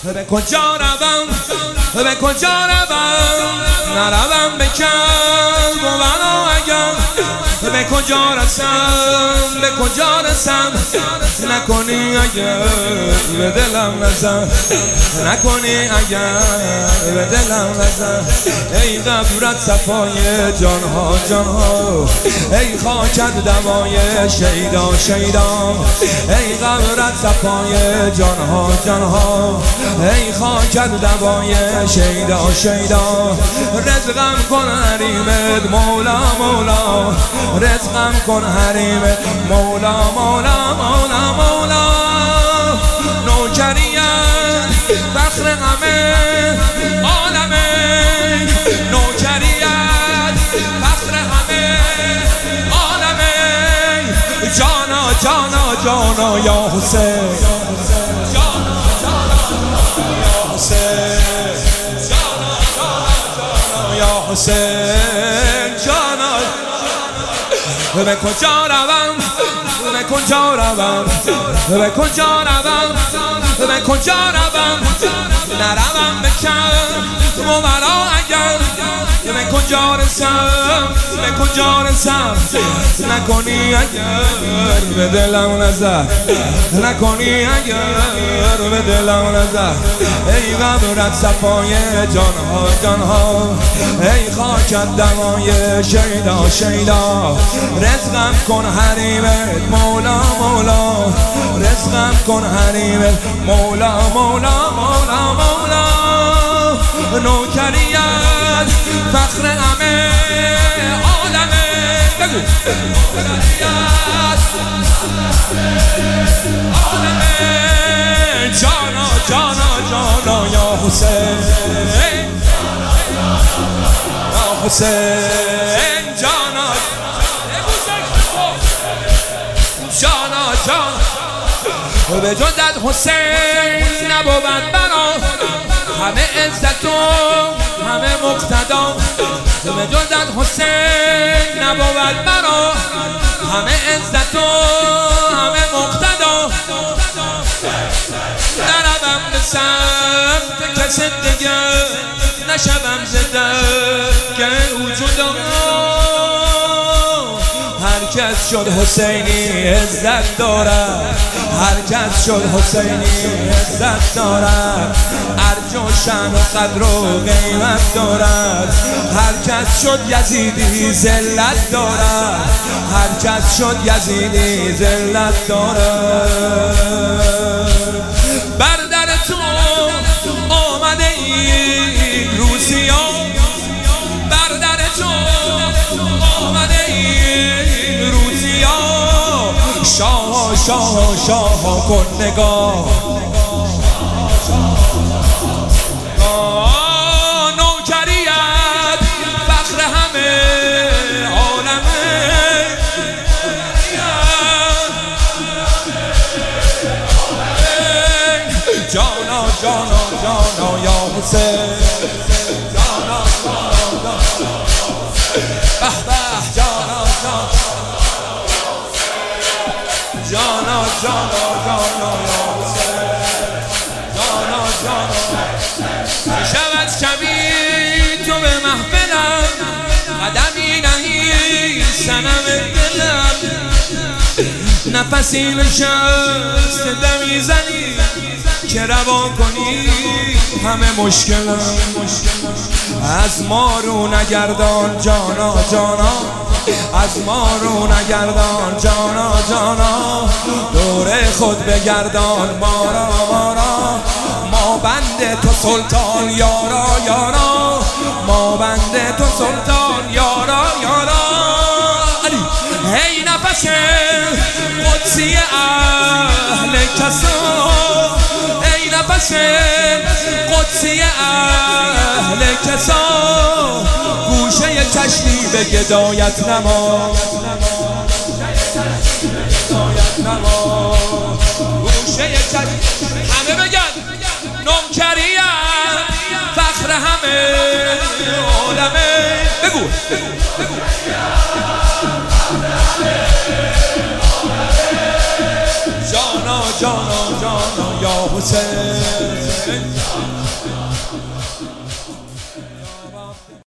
به کجا روم به کجا روم نروم به کم و بنا اگر به کجا رسم به کجا رسم نکنی اگر به دلم نزن نکنی اگر به دلم نزن ای قبرت صفای جانها جانها ای خاکت دوای شیدا شیدا ای قبرت صفای جانها جانها ای خاکت دوای شیدا شیدا رزقم کن حریمت مولا مولا رزقم کن حریمت مولا مولا مولا مولا نوکریت فخر همه عالمه نوکریت فخر همه عالمه جانا جانا جانا یا حسین جانا جانا یا حسین جانا جانا یا حسین جانا به کجا روم به کجا روم به کجا روم به کجا روم نروم به کم و مرا اگر به کجا رسم به کجا رسم نکنی اگر به دلم نظر نکنی اگر به دلم نظر ای قبرت صفای جانها جانها ای خاکت دوای شیدا شیدا رزقم کن حریمت مولا مولا رزقم کن حریمت مولا مولا مولا مولا نوکریت فخر همه عالمه بگو نوکریت عالمه جانا جانا جانا یا حسین یا حسین جانا جانا جانا به جدت حسین نبود برا همه عزت و همه مقتدا به جدت حسین نبود برا همه عزت و همه مقتدا نروم به سمت کسی دیگه نشوم زده که وجودا هر کس شد حسینی عزت دارد هر کس شد حسینی عزت دارد ارج و شأن و قدر و قیمت دارد هر کس شد یزیدی ذلت دارد هر کس شد یزیدی ذلت دارد بر در تو آمده این روزی ها بر در تو آمده این روزی ها شاه شاه شاه کن نگاه نوکریت فخر همه عالمه جانا جانا جانا یا حسین جانا جانا به به جانا جانا جانا جانا جانا یا حسین جانا جانا شود شبی تو به محفلم قدمی نهی صنم دلم نفسی نشست دمی زنی که روان کنی همه مشکلم از ما رو نگردان جانا جانا از ما رو نگردان جانا جانا دور خود بگردان مارا مارا ما بند تو سلطان یارا یارا ما بند تو سلطان یارا یارا هی نفس قدسی اهل کسا ای نفس قدسی اهل کسا گوشه چشمی به گدایت نما گوشه چشمی همه بگن نوکریت فخر همه عالمه بگو جانا جانا جانا یا حسین